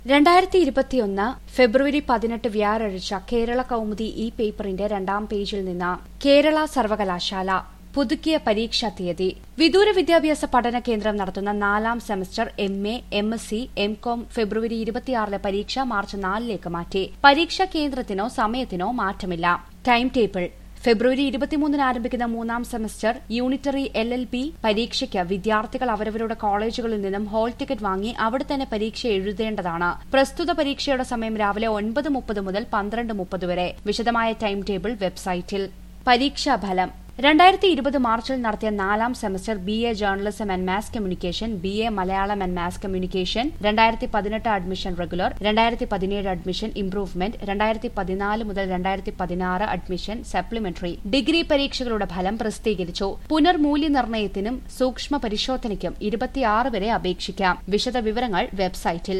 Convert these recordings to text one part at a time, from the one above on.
2021 ഫെബ്രുവരി 18 വ്യാഴാഴ്ച കേരള കൗമുദി ഈ പേപ്പറിന്റെ 2ാം പേജിൽ നിന്ന് കേരള സർവകലാശാല പുതുക്കിയ പരീക്ഷാ തീയതി. വിദൂര വിദ്യാഭ്യാസ പഠന കേന്ദ്രം നടത്തുന്ന 4ാം സെമസ്റ്റർ MA, MSc, MCom ഫെബ്രുവരി 26 പരീക്ഷ മാർച്ച് 4 മാറ്റി. പരീക്ഷാ കേന്ദ്രത്തിനോ സമയത്തിനോ മാറ്റമില്ല. Time table. ഫെബ്രുവരി 23 ആരംഭിക്കുന്ന 3ാം സെമസ്റ്റർ യൂണിറ്ററി LLB പരീക്ഷയ്ക്ക് വിദ്യാർത്ഥികൾ അവരവരുടെ കോളേജുകളിൽ നിന്നും ഹാൾ ടിക്കറ്റ് വാങ്ങി അവിടെ തന്നെ പരീക്ഷ എഴുതേണ്ടതാണ്. പ്രസ്തുത പരീക്ഷയുടെ സമയം രാവിലെ 9:30 മുതൽ 12:30 വരെ. വിശദമായ ടൈം ടേബിൾ വെബ്സൈറ്റിൽ. പരീക്ഷാഫലം. 2020 മാർച്ചിൽ നടത്തിയ 4ാം semester BA journalism and mass communication, BA Malayalam and mass communication, 2018 admission regular, 2017 admission improvement, 2014 മുതൽ 2016 അഡ്മിഷൻ സപ്ലിമെന്ററി ഡിഗ്രി പരീക്ഷകളുടെ ഫലം പ്രസിദ്ധീകരിച്ചു. പുനർമൂല്യനിർണ്ണയത്തിനും സൂക്ഷ്മ പരിശോധനയ്ക്കും 26 വരെ അപേക്ഷിക്കാം. വിശദ വിവരങ്ങൾ വെബ്സൈറ്റിൽ.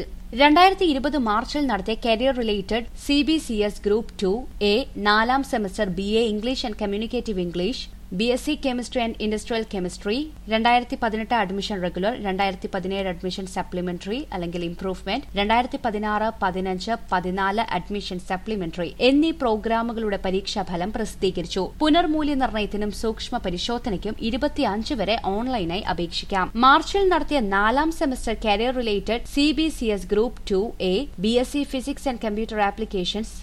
2020 മാർച്ചിൽ നടത്തിയ career related CBCS group 2A 4ാം semester BA English and communicative English, BSc chemistry and industrial chemistry, 2018 admission regular, 2017 admission supplementary അല്ലെങ്കിൽ ഇംപ്രൂവ്മെന്റ്, 2016, 15, 14 അഡ്മിഷൻ സപ്ലിമെന്ററി എന്നീ പ്രോഗ്രാമുകളുടെ പരീക്ഷാഫലം പ്രസിദ്ധീകരിച്ചു. പുനർമൂല്യനിർണ്ണയത്തിനും സൂക്ഷ്മ പരിശോധനയ്ക്കും 25 വരെ ഓൺലൈനായി അപേക്ഷിക്കാം. മാർച്ചിൽ നടത്തിയ 4ാം semester career related CBCS group 2A BSc physics and computer applications,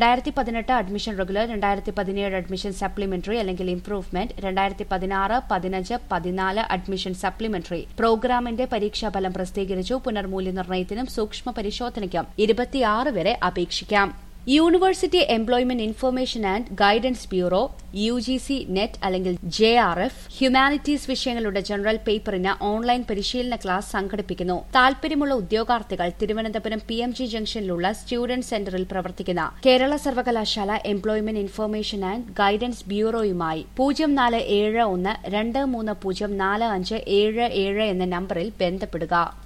2018 admission regular, 2017 admission supplementary അല്ലെങ്കിൽ ഇംപ്രൂവ്മെന്റ്, 2016, 15, 14 അഡ്മിഷൻ സപ്ലിമെന്ററി പ്രോഗ്രാമിന്റെ പരീക്ഷാഫലം പ്രസിദ്ധീകരിച്ചു. പുനർമൂല്യനിർണ്ണയത്തിനും സൂക്ഷ്മ പരിശോധനയ്ക്കും 26 വരെ അപേക്ഷിക്കാം. University employment information and guidance bureau UGC NET അല്ലെങ്കിൽ JRF ഹ്യൂമാനിറ്റീസ് വിഷയങ്ങളുടെ ജനറൽ പേപ്പറിന് ഓൺലൈൻ പരിശീലന ക്ലാസ് സംഘടിപ്പിക്കുന്നു. താൽപര്യമുള്ള ഉദ്യോഗാർത്ഥികൾ തിരുവനന്തപുരം PMG ജംഗ്ഷനിലുള്ള സ്റ്റുഡന്റ് സെന്ററിൽ പ്രവർത്തിക്കുന്ന കേരള സർവകലാശാല എംപ്ലോയ്മെന്റ് ഇൻഫർമേഷൻ ആൻഡ് ഗൈഡൻസ് ബ്യൂറോയുമായി 0471 23045777 എന്ന നമ്പറിൽ ബന്ധപ്പെടുക.